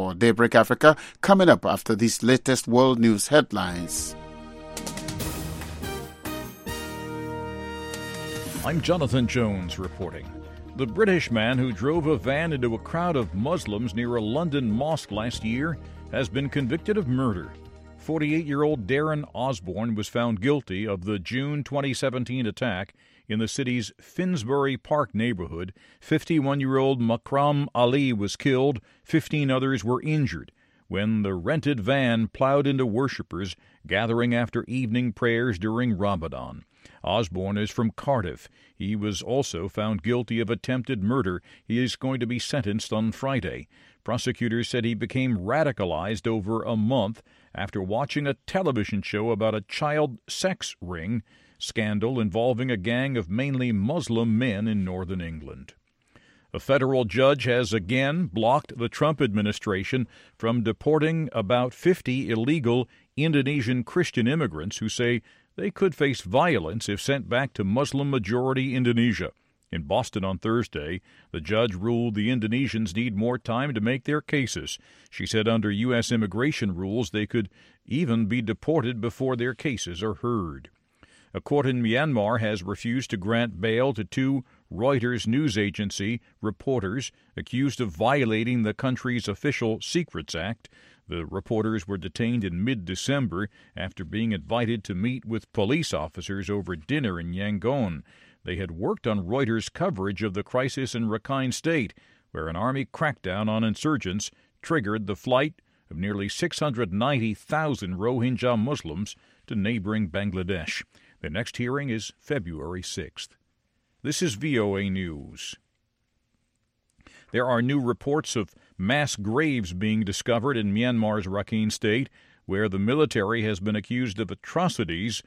for Daybreak Africa, coming up after these latest world news headlines. I'm Jonathan Jones reporting. The British man who drove a van into a crowd of Muslims near a London mosque last year has been convicted of murder. 48-year-old Darren Osborne was found guilty of the June 2017 attack in the city's Finsbury Park neighborhood. 51-year-old Makram Ali was killed. 15 others were injured when the rented van plowed into worshippers gathering after evening prayers during Ramadan. Osborne is from Cardiff. He was also found guilty of attempted murder. He is going to be sentenced on Friday. Prosecutors said he became radicalized over a month after watching a television show about a child sex ring scandal involving a gang of mainly Muslim men in northern England. A federal judge has again blocked the Trump administration from deporting about 50 illegal Indonesian Christian immigrants who say they could face violence if sent back to Muslim-majority Indonesia. In Boston on Thursday, the judge ruled the Indonesians need more time to make their cases. She said under U.S. immigration rules, they could even be deported before their cases are heard. A court in Myanmar has refused to grant bail to 2 Reuters news agency reporters accused of violating the country's Official Secrets Act. The reporters were detained in mid-December after being invited to meet with police officers over dinner in Yangon. They had worked on Reuters' coverage of the crisis in Rakhine State, where an army crackdown on insurgents triggered the flight of nearly 690,000 Rohingya Muslims to neighboring Bangladesh. The next hearing is February 6th. This is VOA News. There are new reports of mass graves being discovered in Myanmar's Rakhine State, where the military has been accused of atrocities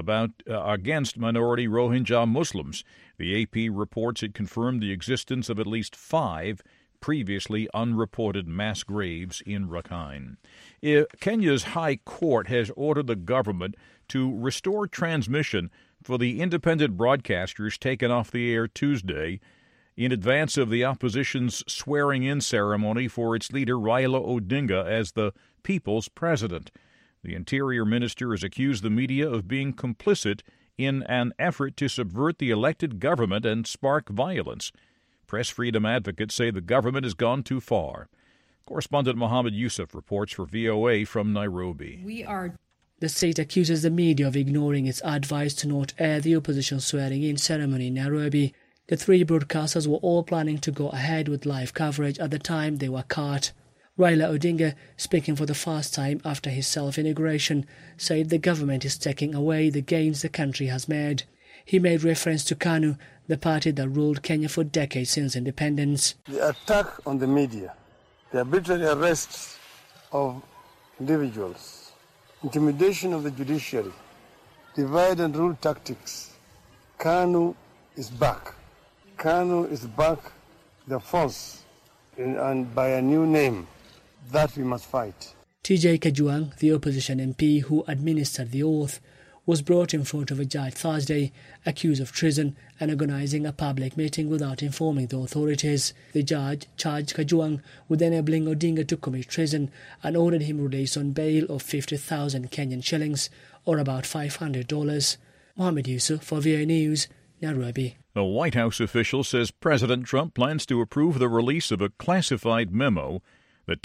against minority Rohingya Muslims. The AP reports it confirmed the existence of at least 5 previously unreported mass graves in Rakhine. Kenya's High Court has ordered the government to restore transmission for the independent broadcasters taken off the air Tuesday in advance of the opposition's swearing-in ceremony for its leader Raila Odinga as the people's president. The Interior Minister has accused the media of being complicit in an effort to subvert the elected government and spark violence. Press freedom advocates say the government has gone too far. Correspondent Mohammed Yusuf reports for VOA from Nairobi. The state accuses the media of ignoring its advice to not air the opposition swearing-in ceremony in Nairobi. The 3 broadcasters were all planning to go ahead with live coverage at the time they were caught. Raila Odinga, speaking for the first time after his self-inauguration, said the government is taking away the gains the country has made. He made reference to KANU, the party that ruled Kenya for decades since independence. The attack on the media, the arbitrary arrests of individuals, intimidation of the judiciary, divide and rule tactics. KANU is back. KANU is back, the force, and by a new name. That we must fight. TJ Kajwang, the opposition MP who administered the oath, was brought in front of a judge Thursday, accused of treason and organizing a public meeting without informing the authorities. The judge charged Kajwang with enabling Odinga to commit treason and ordered him released on bail of 50,000 Kenyan shillings, or about $500. Mohammed Yusuf for VOA News, Nairobi. A White House official says President Trump plans to approve the release of a classified memo that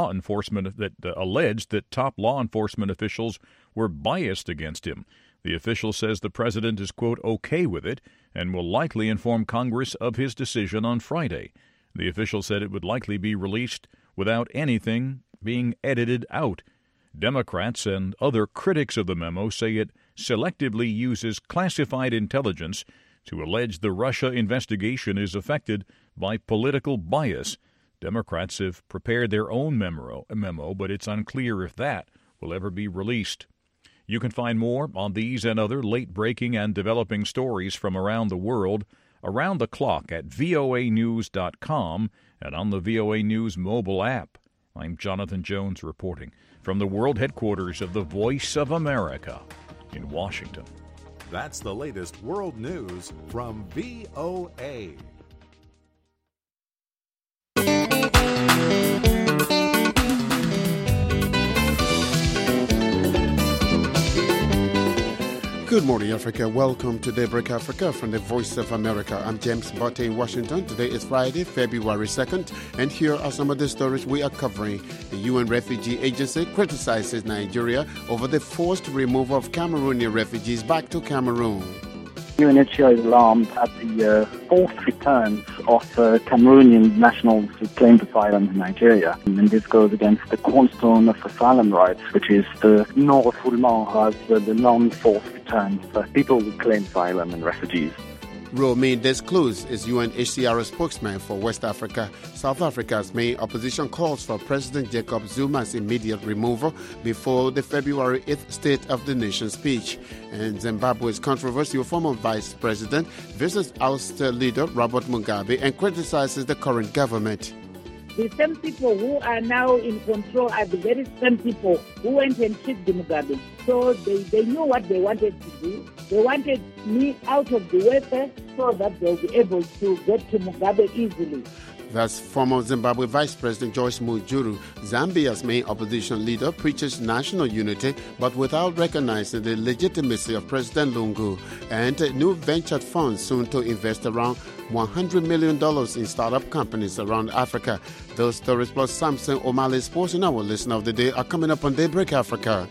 alleged that top law enforcement officials were biased against him. The official says the president is, quote, okay with it and will likely inform Congress of his decision on Friday. The official said it would likely be released without anything being edited out. Democrats and other critics of the memo say it selectively uses classified intelligence to allege the Russia investigation is affected by political bias. Democrats have prepared their own memo, but it's unclear if that will ever be released. You can find more on these and other late-breaking and developing stories from around the world around the clock at voanews.com and on the VOA News mobile app. I'm Jonathan Jones reporting from the world headquarters of the Voice of America in Washington. That's the latest world news from VOA. Good morning, Africa. Welcome to Daybreak Africa from the Voice of America. I'm James Botte in Washington. Today is Friday, February 2nd, and here are some of the stories we are covering. The UN Refugee Agency criticizes Nigeria over the forced removal of Cameroonian refugees back to Cameroon. UNHCR is alarmed at the forced returns of Cameroonian nationals who claimed asylum in Nigeria. And this goes against the cornerstone of asylum rights, which is the non-refoulement, as the non-forced return for people who claim asylum and refugees. Romain Descluz is UNHCR spokesman for West Africa. South Africa's main opposition calls for President Jacob Zuma's immediate removal before the February 8th State of the Nation speech. And Zimbabwe's controversial former vice president visits ousted leader Robert Mugabe and criticizes the current government. The same people who are now in control are the very same people who went and kicked Mugabe. So they knew what they wanted to do. They wanted me out of the way first so that they'll be able to get to Mugabe easily. That's former Zimbabwe Vice President Joyce Mujuru. Zambia's main opposition leader preaches national unity, but without recognizing the legitimacy of President Lungu. And new venture funds soon to invest around $100 million in startup companies around Africa. Those stories plus Samson O'Malley's Sports and our Listener of the Day are coming up on Daybreak Africa.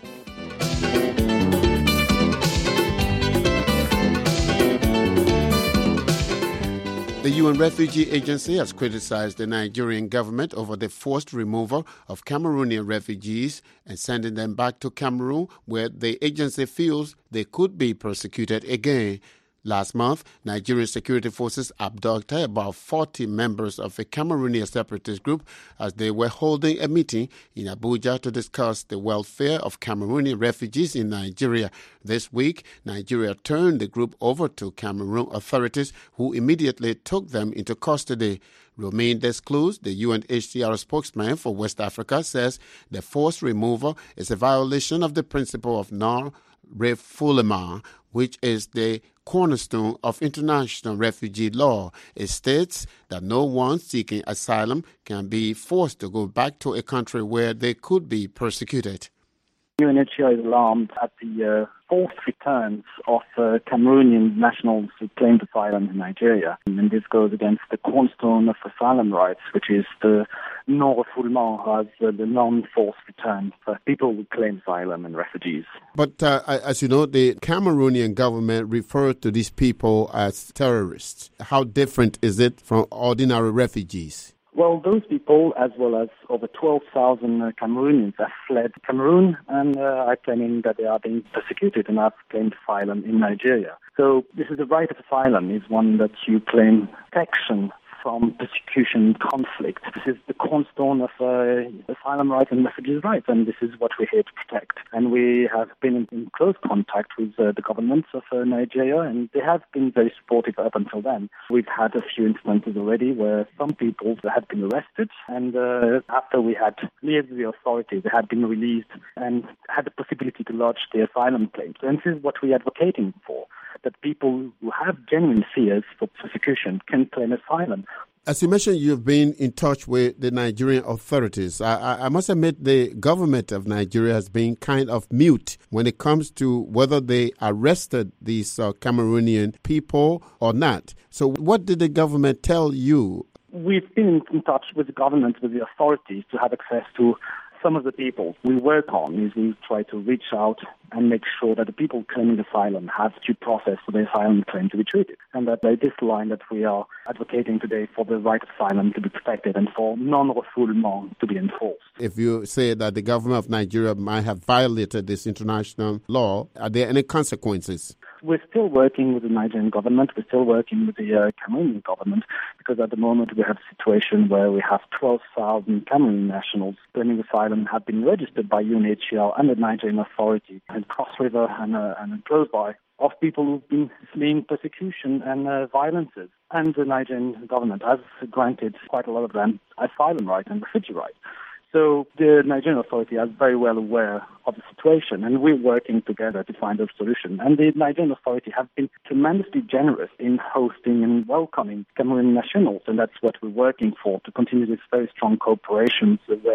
The UN Refugee Agency has criticized the Nigerian government over the forced removal of Cameroonian refugees and sending them back to Cameroon, where the agency feels they could be persecuted again. Last month, Nigerian security forces abducted about 40 members of a Cameroonian separatist group as they were holding a meeting in Abuja to discuss the welfare of Cameroonian refugees in Nigeria. This week, Nigeria turned the group over to Cameroon authorities, who immediately took them into custody. Romain Descluz, the UNHCR spokesman for West Africa, says the forced removal is a violation of the principle of non-refoulement, which is the cornerstone of international refugee law. It states that no one seeking asylum can be forced to go back to a country where they could be persecuted. UNHCR is alarmed at the forced returns of Cameroonian nationals who claimed asylum in Nigeria. And this goes against the cornerstone of asylum rights, which is the non-refoulement, as the non-forced return for people who claim asylum and refugees. But as you know, the Cameroonian government refers to these people as terrorists. How different is it from ordinary refugees? Well, those people, as well as over 12,000 Cameroonians, have fled Cameroon and are claiming that they are being persecuted and have claimed asylum in Nigeria. So this is the right of asylum, is one that you claim protection from persecution, conflict. This is the cornerstone of asylum rights and refugees' rights, and this is what we're here to protect. And we have been in close contact with the governments of Nigeria, and they have been very supportive up until then. We've had a few instances already where some people had been arrested, and after we had liaised with the authorities, they had been released and had the possibility to lodge their asylum claims. And this is what we're advocating for, that people who have genuine fears for persecution can claim asylum. As you mentioned, you've been in touch with the Nigerian authorities. I must admit the government of Nigeria has been kind of mute when it comes to whether they arrested these Cameroonian people or not. So what did the government tell you? We've been in touch with the government, with the authorities, to have access to some of the people we work on. Is we try to reach out and make sure that the people claiming asylum have due process for their asylum claim to be treated. And that by this line that we are advocating today for the right of asylum to be protected and for non-refoulement to be enforced. If you say that the government of Nigeria might have violated this international law, are there any consequences? We're still working with the Nigerian government. We're still working with the Cameroonian government, because at the moment we have a situation where we have 12,000 Cameroonian nationals claiming asylum have been registered by UNHCR and the Nigerian authority in Cross River and close by, of people who've been fleeing persecution and violences. And the Nigerian government has granted quite a lot of them asylum rights and refugee rights. So the Nigerian authority is very well aware of the situation, and we're working together to find a solution. And the Nigerian authority have been tremendously generous in hosting and welcoming Cameroonian nationals, and that's what we're working for, to continue this very strong cooperation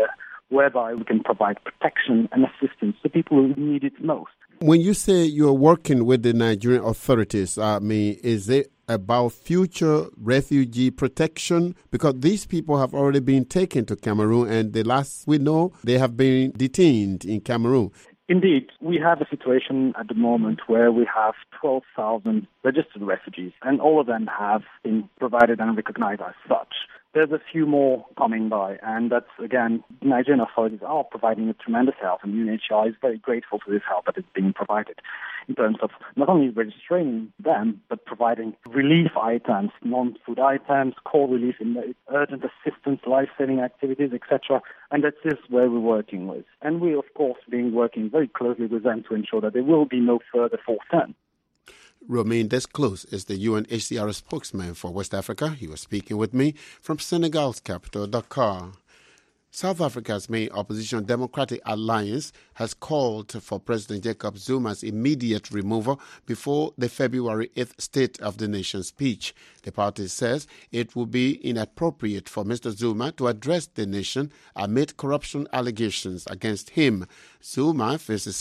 whereby we can provide protection and assistance to people who need it most. When you say you're working with the Nigerian authorities, is it about future refugee protection? Because these people have already been taken to Cameroon, and the last we know, they have been detained in Cameroon. Indeed, we have a situation at the moment where we have 12,000 registered refugees, and all of them have been provided and recognized as such. There's a few more coming by, and that's, again, Nigerian authorities are providing a tremendous help, and UNHCR is very grateful for this help that is being provided in terms of not only registering them, but providing relief items, non-food items, core relief, in urgent assistance, life-saving activities, etc. And that is where we're working with. And we, of course, being working very closely with them to ensure that there will be no further fourth turn. Romain Desclose is the UNHCR spokesman for West Africa. He was speaking with me from Senegal's capital, Dakar. South Africa's main opposition Democratic Alliance has called for President Jacob Zuma's immediate removal before the February 8th State of the Nation speech. The party says it would be inappropriate for Mr. Zuma to address the nation amid corruption allegations against him. Zuma faces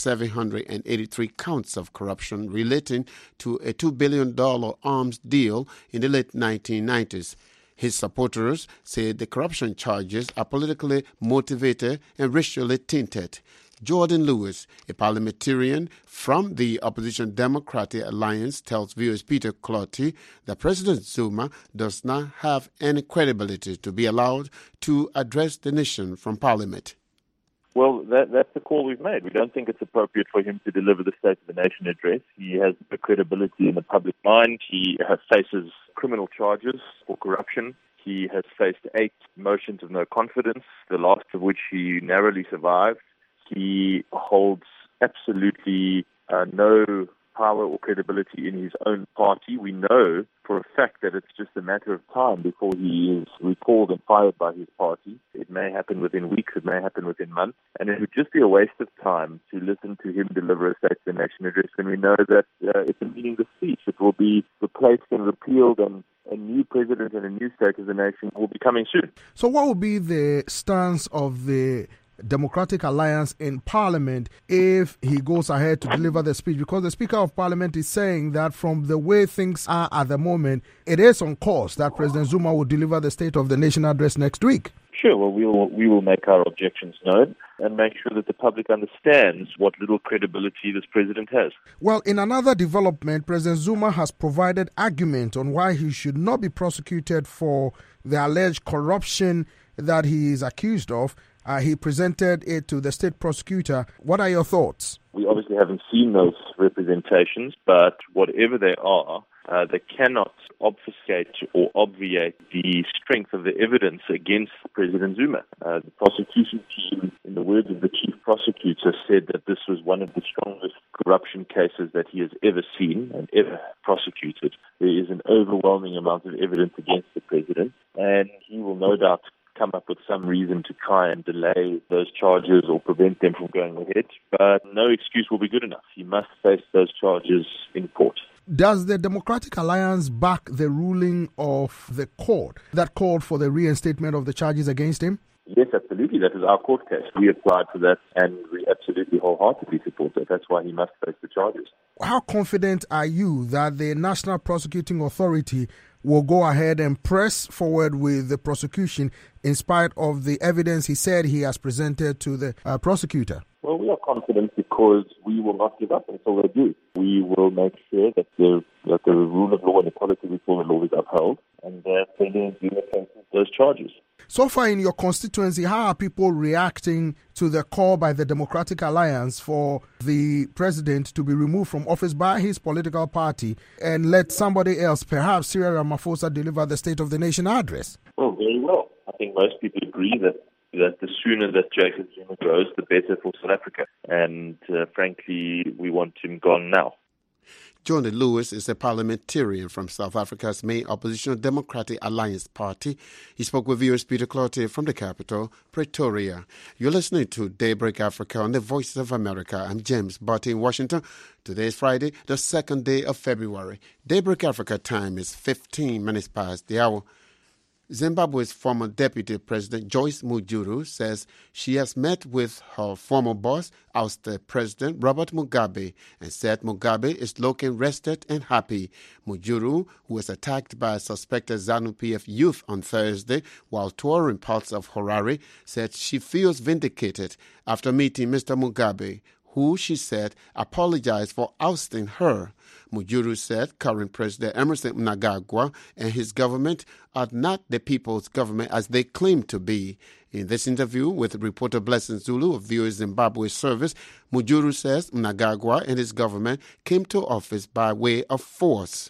783 counts of corruption relating to a $2 billion arms deal in the late 1990s. His supporters say the corruption charges are politically motivated and racially tinted. Jordan Lewis, a parliamentarian from the opposition Democratic Alliance, tells viewers Peter Clotty that President Zuma does not have any credibility to be allowed to address the nation from Parliament. Well, that's the call we've made. We don't think it's appropriate for him to deliver the State of the Nation address. He has no credibility in the public mind. He faces criminal charges for corruption. He has faced 8 motions of no confidence, the last of which he narrowly survived. He holds absolutely no power or credibility in his own party. We know for a fact that it's just a matter of time before he is recalled and fired by his party. It may happen within weeks, it may happen within months, and it would just be a waste of time to listen to him deliver a State of the Nation address when we know that it's a meaningless speech. It will be replaced and repealed, and a new president and a new State of the Nation will be coming soon. So what will be the stance of the Democratic Alliance in Parliament if he goes ahead to deliver the speech? Because the Speaker of Parliament is saying that from the way things are at the moment, it is on course that President Zuma will deliver the State of the Nation address next week. Sure, well, we will make our objections known and make sure that the public understands what little credibility this president has. Well, in another development, President Zuma has provided argument on why he should not be prosecuted for the alleged corruption that he is accused of. He presented it to the state prosecutor. What are your thoughts? We obviously haven't seen those representations, but whatever they are, they cannot obfuscate or obviate the strength of the evidence against President Zuma. The prosecution team, in the words of the chief prosecutor, said that this was one of the strongest corruption cases that he has ever seen and ever prosecuted. There is an overwhelming amount of evidence against the president, and he will no doubt come up with some reason to try and delay those charges or prevent them from going ahead. But no excuse will be good enough. He must face those charges in court. Does the Democratic Alliance back the ruling of the court that called for the reinstatement of the charges against him? Yes, absolutely. That is our court case. We applied for that and we absolutely wholeheartedly support that. That's why he must face the charges. How confident are you that the National Prosecuting Authority will go ahead and press forward with the prosecution in spite of the evidence he said he has presented to the prosecutor? Well, we are confident because we will not give up until they do. We will make sure that the rule of law and equality before the law is upheld and that they do those charges. So far in your constituency, how are people reacting to the call by the Democratic Alliance for the president to be removed from office by his political party and let somebody else, perhaps Cyril Ramaphosa, deliver the State of the Nation address? Oh, very well. I think most people agree that the sooner that Jacob Zuma goes, the better for South Africa. And frankly, we want him gone now. Jordan Lewis is a parliamentarian from South Africa's main opposition Democratic Alliance Party. He spoke with viewers Peter Clotty from the capital, Pretoria. You're listening to Daybreak Africa on the Voices of America. I'm James Barty in Washington. Today is Friday, the 2nd day of February. Daybreak Africa time is 15 minutes past the hour. Zimbabwe's former deputy president Joyce Mujuru says she has met with her former boss, ousted President Robert Mugabe, and said Mugabe is looking rested and happy. Mujuru, who was attacked by suspected ZANU-PF youth on Thursday while touring parts of Harare, said she feels vindicated after meeting Mr. Mugabe, who, she said, apologized for ousting her. Mujuru said current President Emmerson Mnangagwa and his government are not the people's government as they claim to be. In this interview with reporter Blessing Zulu of VOA Zimbabwe Service, Mujuru says Mnangagwa and his government came to office by way of force.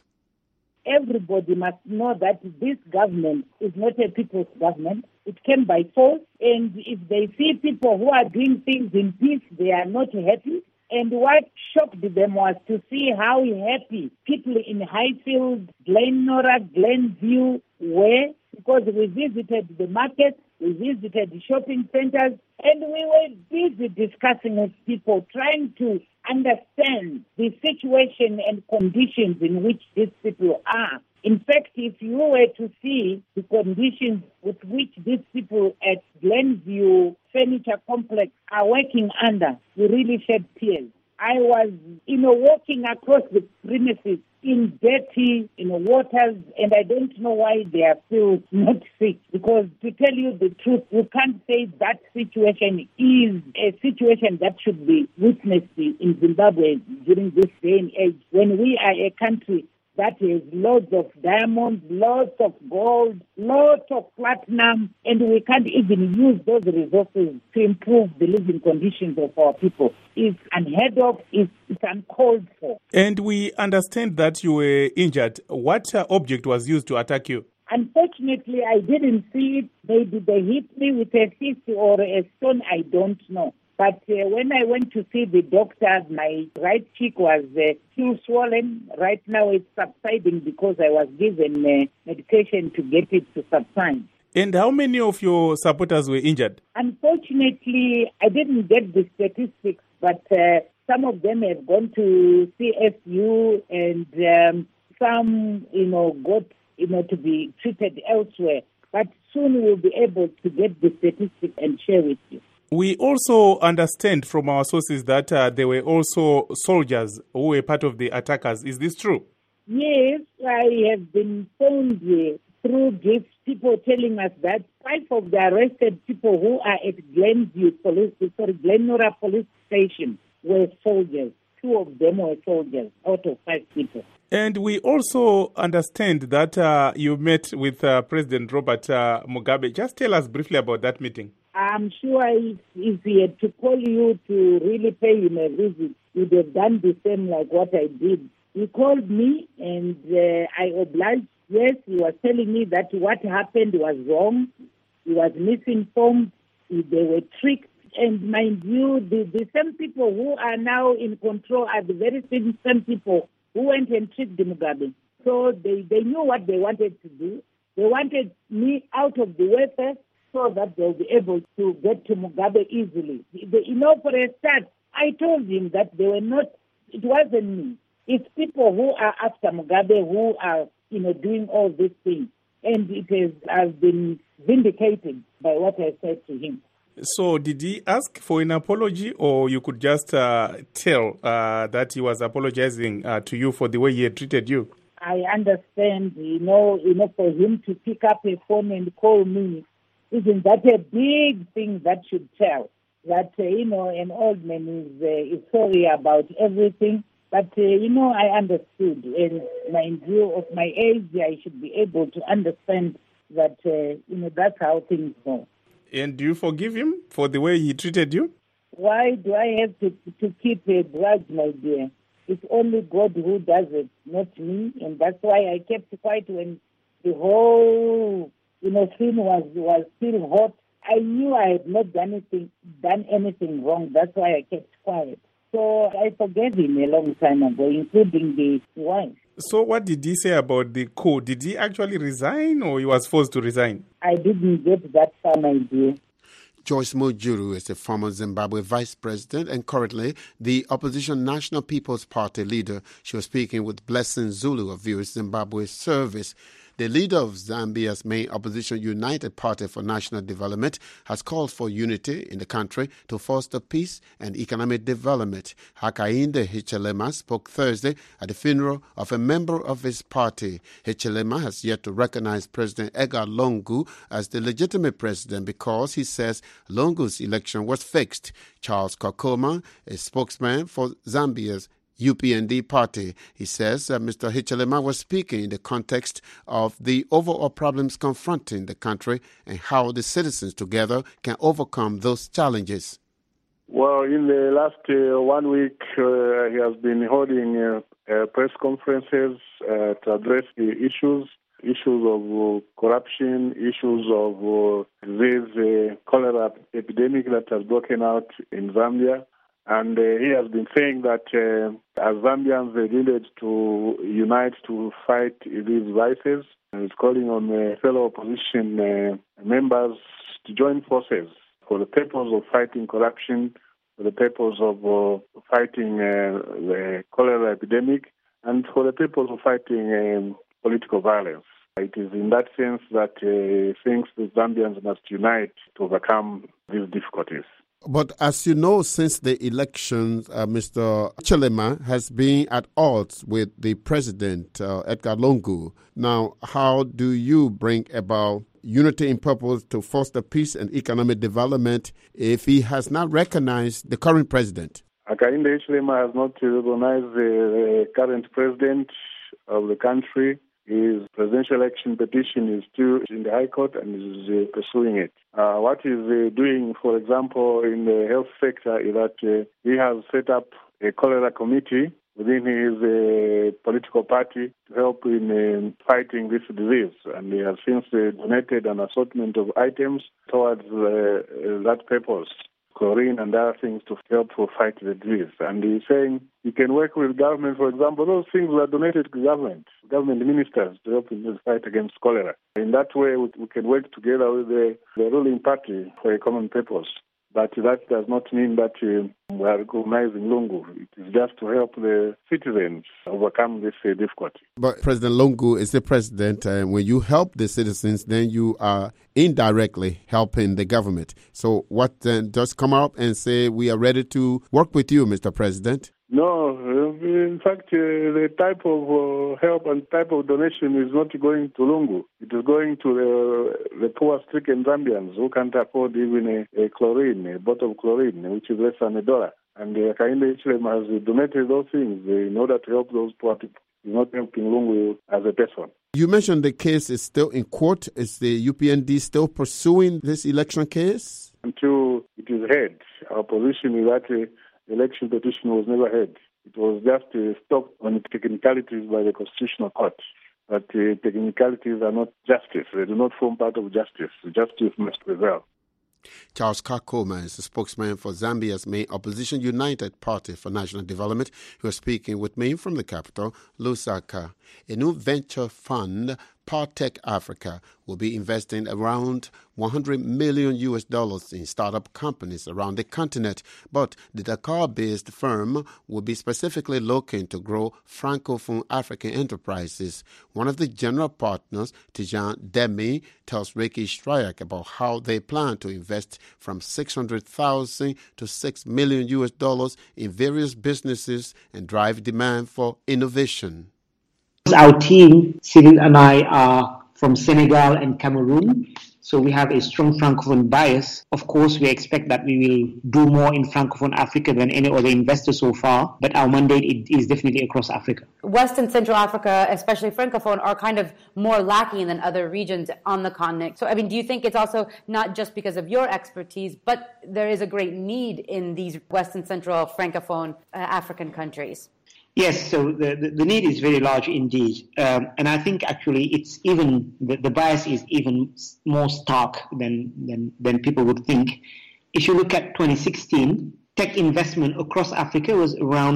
Everybody must know that this government is not a people's government. It came by force, and if they see people who are doing things in peace, they are not happy. And what shocked them was to see how happy people in Highfield, Glenora, Glenview were, because we visited the market, we visited the shopping centers, and we were busy discussing with people, trying to understand the situation and conditions in which these people are. In fact, if you were to see the conditions with which these people at Glenview Furniture Complex are working under, you really shed tears. I was, walking across the premises in dirty, waters, and I don't know why they are still not sick. Because to tell you the truth, you can't say that situation is a situation that should be witnessed in Zimbabwe during this day and age, when we are a country that has loads of diamonds, lots of gold, lots of platinum, and we can't even use those resources to improve the living conditions of our people. It's unheard of, it's uncalled for. And we understand that you were injured. What object was used to attack you? Unfortunately, I didn't see it. Maybe they hit me with a fist or a stone, I don't know. But when I went to see the doctor, my right cheek was still swollen. Right now it's subsiding because I was given medication to get it to subside. And how many of your supporters were injured? Unfortunately, I didn't get the statistics, but some of them have gone to CSU and some, got, to be treated elsewhere. But soon we'll be able to get the statistics and share with you. We also understand from our sources that there were also soldiers who were part of the attackers. Is this true? Yes, I have been phoned through gifts, people telling us that 5 of the arrested people who are at Glenora Police Station were soldiers. 2 of them were soldiers out of 5 people. And we also understand that you met with President Robert Mugabe. Just tell us briefly about that meeting. I'm sure if he had to call you to really pay him a visit, he'd have done the same like what I did. He called me and I obliged. Yes, he was telling me that what happened was wrong. He was misinformed. They were tricked. And mind you, the same people who are now in control are the very same people who went and tricked Mugabe. So they knew what they wanted to do. They wanted me out of the way first, so that they'll be able to get to Mugabe easily. For a start, I told him that it wasn't me. It's people who are after Mugabe who are, doing all these things. And it has been vindicated by what I said to him. So did he ask for an apology, or you could just tell that he was apologizing to you for the way he had treated you? I understand, for him to pick up a phone and call me, isn't that a big thing that should tell? That, an old man is sorry about everything. But, I understood. And mind you, of my age, I should be able to understand that, that's how things go. And do you forgive him for the way he treated you? Why do I have to keep a grudge, my dear? It's only God who does it, not me. And that's why I kept quiet when the whole thing was still hot. I knew I had not done anything wrong. That's why I kept quiet. So I forgave him a long time ago, including the wife. So what did he say about the coup? Did he actually resign, or he was forced to resign? I didn't get that far, my dear. Joyce Mujuru is the former Zimbabwe vice president and currently the opposition National People's Party leader. She was speaking with Blessing Zulu of VOA Zimbabwe Service. The leader of Zambia's main opposition, United Party for National Development, has called for unity in the country to foster peace and economic development. Hakainde Hichilema spoke Thursday at the funeral of a member of his party. Hichilema has yet to recognize President Edgar Lungu as the legitimate president because he says Lungu's election was fixed. Charles Kakoma, a spokesman for Zambia's UPND party. He says that Mr. Hichilema was speaking in the context of the overall problems confronting the country and how the citizens together can overcome those challenges. Well, in the last 1 week, he has been holding press conferences to address the issues of corruption, issues of disease, cholera epidemic that has broken out in Zambia. And he has been saying that as Zambians, they needed to unite to fight these vices. And he's calling on fellow opposition members to join forces for the purpose of fighting corruption, for the purpose of fighting the cholera epidemic, and for the purpose of fighting political violence. It is in that sense that he thinks the Zambians must unite to overcome these difficulties. But as you know, since the elections, Mr. Hichilema has been at odds with the president, Edgar Lungu. Now, how do you bring about unity in purpose to foster peace and economic development if he has not recognized the current president? Hakainde Hichilema has not recognized the current president of the country. His presidential election petition is still in the High Court and is pursuing it. What he's doing, for example, in the health sector is that he has set up a cholera committee within his political party to help in fighting this disease. And he has since donated an assortment of items towards that purpose, chlorine and other things to help to fight the disease. And he's saying he can work with government, for example, those things were donated to government ministers to help in the fight against cholera. In that way, we can work together with the ruling party for a common purpose. But that does not mean that we are recognizing Lungu. It is just to help the citizens overcome this difficulty. But President Lungu is the president, and when you help the citizens, then you are indirectly helping the government. So what then? Just come up and say, we are ready to work with you, Mr. President? No, in fact, the type of help and type of donation is not going to Lungu. It is going to the poor-stricken Zambians who can't afford even a bottle of chlorine, which is less than $1. And Hakainde Hichilema has donated those things in order to help those poor people. He's not helping Lungu as a person. You mentioned the case is still in court. Is the UPND still pursuing this election case? Until it is heard. Our position is that the election petition was never heard. It was just stopped on technicalities by the Constitutional Court. But technicalities are not justice. They do not form part of justice. Justice must prevail. Charles Kakoma is the spokesman for Zambia's main opposition, United Party for National Development, who is speaking with me from the capital, Lusaka. A new venture fund, Partech Africa, will be investing around $100 million in startup companies around the continent. But the Dakar-based firm will be specifically looking to grow Francophone African enterprises. One of the general partners, Tijan Demi, tells Ricky Stryak about how they plan to invest from $600,000 to $6 million in various businesses and drive demand for innovation. Our team, Cyril and I, are from Senegal and Cameroon, so we have a strong Francophone bias. Of course, we expect that we will do more in Francophone Africa than any other investor so far, but our mandate is definitely across Africa. West and Central Africa, especially Francophone, are kind of more lacking than other regions on the continent. So, do you think it's also not just because of your expertise, but there is a great need in these West and Central Francophone African countries? Yes, so the need is very large indeed. And I think actually it's even, the bias is even more stark than people would think. If you look at 2016, tech investment across Africa was around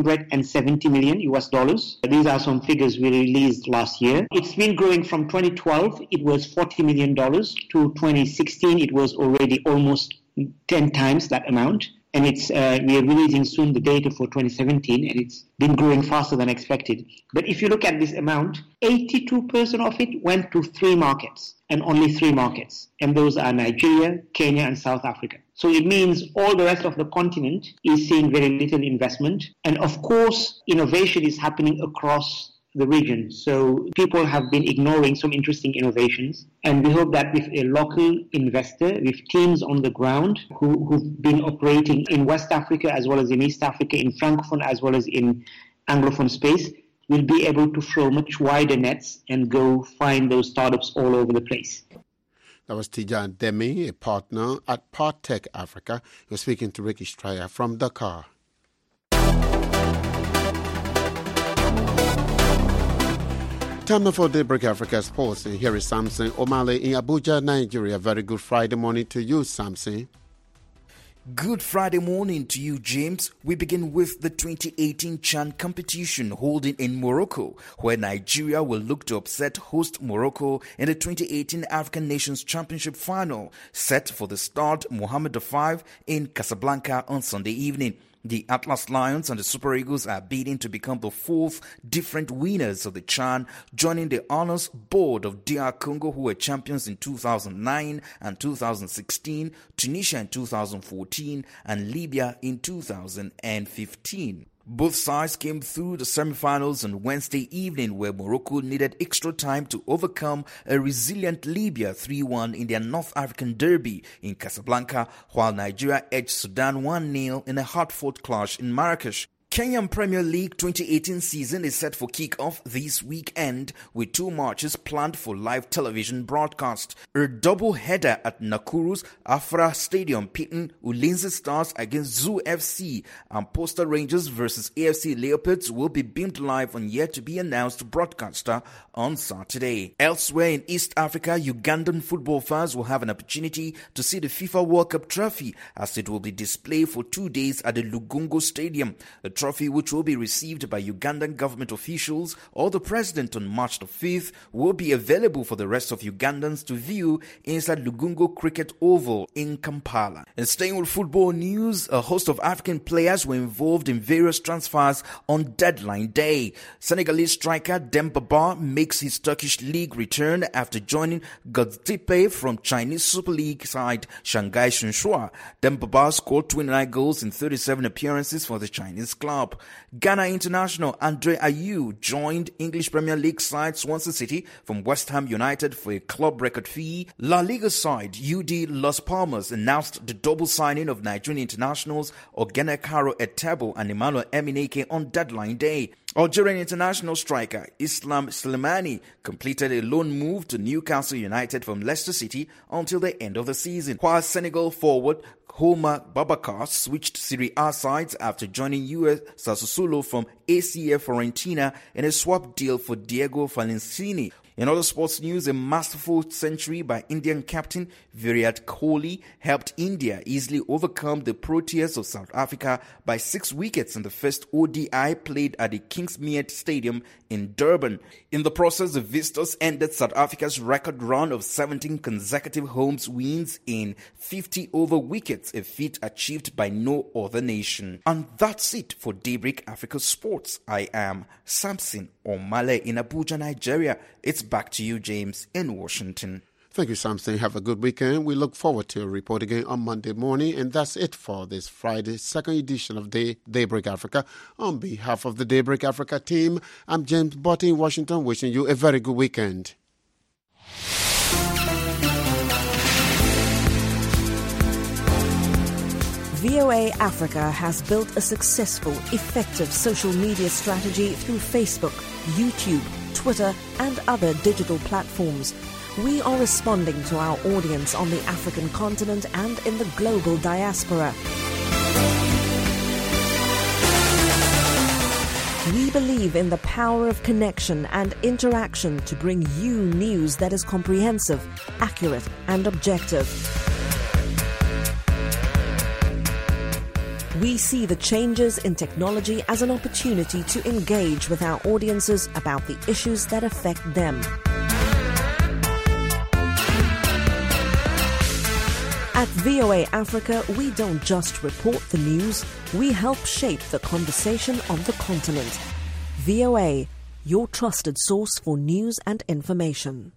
$370 million. These are some figures we released last year. It's been growing from 2012, it was $40 million, to 2016, it was already almost 10 times that amount. And we are releasing soon the data for 2017, and it's been growing faster than expected. But if you look at this amount, 82% of it went to 3 markets, and only 3 markets. And those are Nigeria, Kenya, and South Africa. So it means all the rest of the continent is seeing very little investment. And of course, innovation is happening across the region. So people have been ignoring some interesting innovations. And we hope that with a local investor, with teams on the ground who've been operating in West Africa as well as in East Africa, in Francophone as well as in Anglophone space, we'll be able to throw much wider nets and go find those startups all over the place. That was Tijan Demi, a partner at Partech Africa. He was speaking to Ricky Stryer from Dakar. Time for Daybreak Africa Sports. And here is Samson Omale in Abuja, Nigeria. Very good Friday morning to you, Samson. Good Friday morning to you, James. We begin with the 2018 CHAN competition holding in Morocco, where Nigeria will look to upset host Morocco in the 2018 African Nations Championship final, set for the Stade Mohamed V in Casablanca on Sunday evening. The Atlas Lions and the Super Eagles are bidding to become the 4th different winners of the CHAN, joining the honors board of DR Congo, who were champions in 2009 and 2016, Tunisia in 2014, and Libya in 2015. Both sides came through the semi-finals on Wednesday evening, where Morocco needed extra time to overcome a resilient Libya 3-1 in their North African derby in Casablanca, while Nigeria edged Sudan 1-0 in a hard-fought clash in Marrakesh. Kenyan Premier League 2018 season is set for kick-off this weekend, with 2 matches planned for live television broadcast. A double-header at Nakuru's Afra Stadium pitting Ulinzi Stars against Zoo FC, and Posta Rangers versus AFC Leopards will be beamed live on yet-to-be-announced broadcaster on Saturday. Elsewhere in East Africa, Ugandan football fans will have an opportunity to see the FIFA World Cup trophy, as it will be displayed for 2 days at the Lugungo Stadium. The trophy, which will be received by Ugandan government officials or the president on March the 5th, will be available for the rest of Ugandans to view inside Lugungo Cricket Oval in Kampala. And staying with football news, a host of African players were involved in various transfers on deadline day. Senegalese striker Demba Ba makes his Turkish league return after joining Göztepe from Chinese Super League side Shanghai Shenhua. Demba Ba scored 29 goals in 37 appearances for the Chinese club. Ghana international Andre Ayew joined English Premier League side Swansea City from West Ham United for a club record fee. La Liga side UD Las Palmas announced the double signing of Nigerian internationals Ogenekaro Etebo and Emmanuel Emineke on deadline day. Algerian international striker Islam Slimani completed a loan move to Newcastle United from Leicester City until the end of the season, while Senegal forward Houma Babakar switched Serie A sides after joining US Sassuolo from ACF Fiorentina in a swap deal for Diego Valencini. In other sports news, a masterful century by Indian captain Virat Kohli helped India easily overcome the Proteas of South Africa by 6 wickets in the first ODI played at the Kingsmead Stadium in Durban. In the process, the visitors ended South Africa's record run of 17 consecutive home wins in 50 over wickets, a feat achieved by no other nation. And that's it for Daybreak Africa Sports. I am Samson Omale in Abuja, Nigeria. It's back to you, James, in Washington. Thank you, Samson. Have a good weekend. We look forward to a report again on Monday morning. And that's it for this Friday, second edition of Daybreak Africa. On behalf of the Daybreak Africa team, I'm James Botti in Washington, wishing you a very good weekend. VOA Africa has built a successful, effective social media strategy through Facebook, YouTube, Twitter, and other digital platforms. We are responding to our audience on the African continent and in the global diaspora. We believe in the power of connection and interaction to bring you news that is comprehensive, accurate, and objective. We see the changes in technology as an opportunity to engage with our audiences about the issues that affect them. At VOA Africa, we don't just report the news, we help shape the conversation on the continent. VOA, your trusted source for news and information.